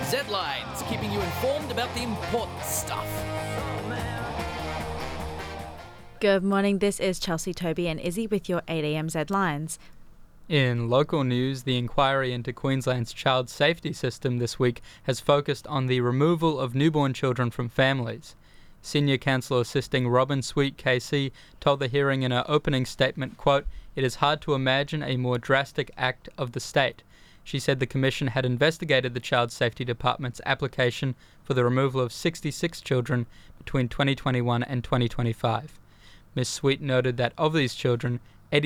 Z-Lines, keeping you informed about the important stuff. Good morning, this is Chelsea, Toby and Izzy with your 8am Z-Lines. In local news, the inquiry into Queensland's child safety system this week has focused on the removal of newborn children from families. Senior Counsel Assisting Robin Sweet KC told the hearing in her opening statement, quote, "It is hard to imagine a more drastic act of the state." She said the Commission had investigated the Child Safety Department's application for the removal of 66 children between 2021 and 2025. Ms. Sweet noted that of these children,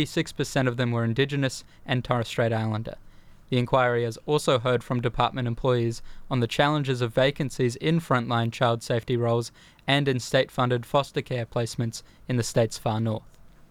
86% of them were Indigenous and Torres Strait Islander. The inquiry has also heard from department employees on the challenges of vacancies in frontline child safety roles and in state-funded foster care placements in the state's far north.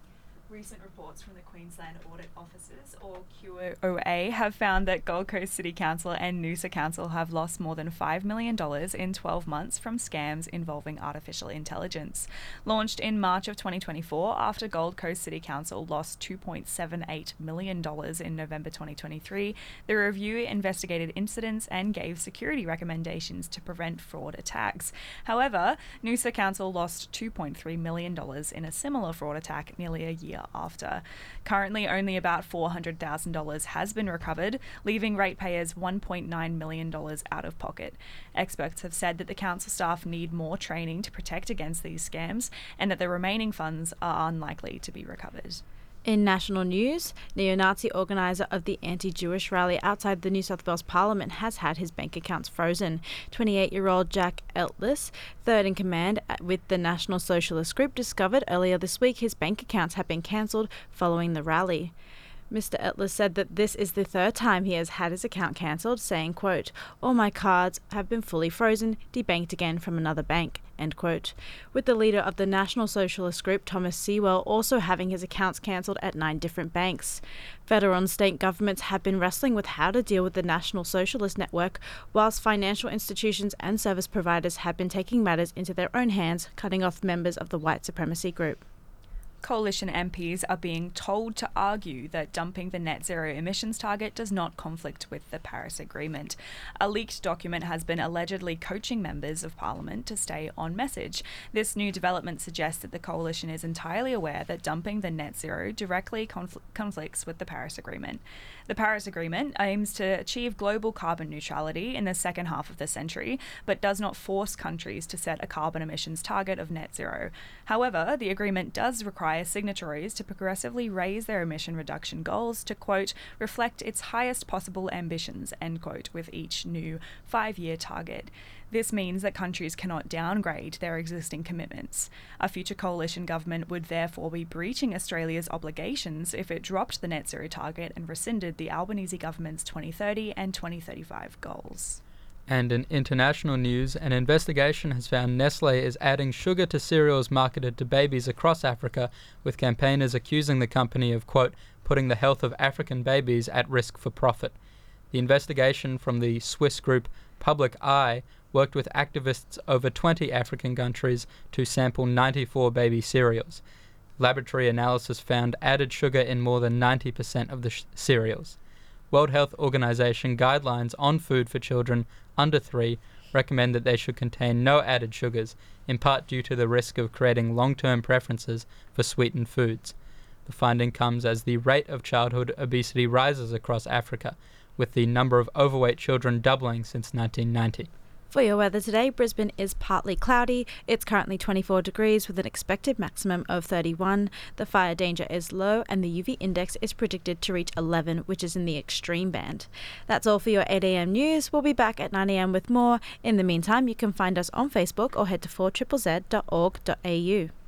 Recent reports from the Queensland Audit Officers, or QOA, have found that Gold Coast City Council and Noosa Council have lost more than $5 million in 12 months from scams involving artificial intelligence. Launched in March of 2024 after Gold Coast City Council lost $2.78 million in November 2023, the review investigated incidents and gave security recommendations to prevent fraud attacks. However, Noosa Council lost $2.3 million in a similar fraud attack nearly a year after. Currently, only about $400,000 has been recovered, leaving ratepayers $1.9 million out of pocket. Experts have said that the council staff need more training to protect against these scams and that the remaining funds are unlikely to be recovered. In national news, neo-Nazi organiser of the anti-Jewish rally outside the New South Wales Parliament has had his bank accounts frozen. 28-year-old Jack Eltlis, third in command with the National Socialist Group, discovered earlier this week his bank accounts had been cancelled following the rally. Mr. Eltlis said that this is the third time he has had his account cancelled, saying, quote, "All my cards have been fully frozen, debanked again from another bank," end quote. With the leader of the National Socialist Group, Thomas Sewell, also having his accounts cancelled at 9 different banks. Federal and state governments have been wrestling with how to deal with the National Socialist Network, whilst financial institutions and service providers have been taking matters into their own hands, cutting off members of the white supremacy group. Coalition MPs are being told to argue that dumping the net zero emissions target does not conflict with the Paris Agreement. A leaked document has been allegedly coaching members of Parliament to stay on message. This new development suggests that the coalition is entirely aware that dumping the net zero directly conflicts with the Paris Agreement. The Paris Agreement aims to achieve global carbon neutrality in the second half of the century, but does not force countries to set a carbon emissions target of net zero. However, the agreement does require signatories to progressively raise their emission reduction goals to, quote, reflect its highest possible ambitions, end quote, with each new 5-year target. This means that countries cannot downgrade their existing commitments. A future coalition government would therefore be breaching Australia's obligations if it dropped the net zero target and rescinded the Albanese government's 2030 and 2035 goals. And in international news, an investigation has found Nestle is adding sugar to cereals marketed to babies across Africa, with campaigners accusing the company of, quote, putting the health of African babies at risk for profit. The investigation from the Swiss group Public Eye worked with activists over 20 African countries to sample 94 baby cereals. Laboratory analysis found added sugar in more than 90% of the cereals. World Health Organization guidelines on food for children under 3 recommend that they should contain no added sugars, in part due to the risk of creating long-term preferences for sweetened foods. The finding comes as the rate of childhood obesity rises across Africa, with the number of overweight children doubling since 1990. For your weather today, Brisbane is partly cloudy. It's currently 24 degrees with an expected maximum of 31. The fire danger is low and the UV index is predicted to reach 11, which is in the extreme band. That's all for your 8am news. We'll be back at 9am with more. In the meantime, you can find us on Facebook or head to 4ZZZ.org.au.